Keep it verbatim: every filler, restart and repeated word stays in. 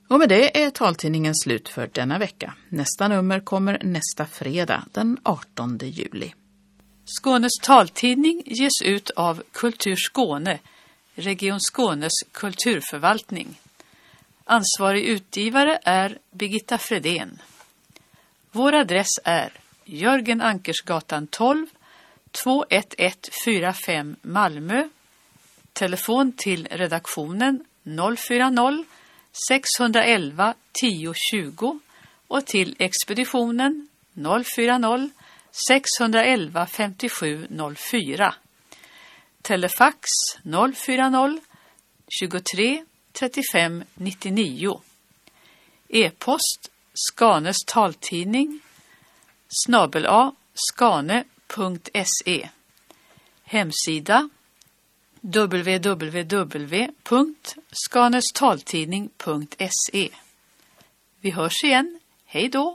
Och med det är taltidningen slut för denna vecka. Nästa nummer kommer nästa fredag den artonde juli. Skånes taltidning ges ut av Kultur Skåne, Region Skånes kulturförvaltning. Ansvarig utgivare är Birgitta Fredén. Vår adress är Jörgen Ankersgatan tolv, två ett ett fyra fem Malmö. Telefon till redaktionen noll fyra noll sex ett ett tio tjugo och till expeditionen noll fyra noll sex ett ett fem sju noll fyra. Telefax noll fyra noll tjugotre trettiofem nittionio. E-post Skanes taltidning snabel a skane punkt se. Hemsida w w w punkt skanestaltidning punkt se. Vi hörs igen. Hej då!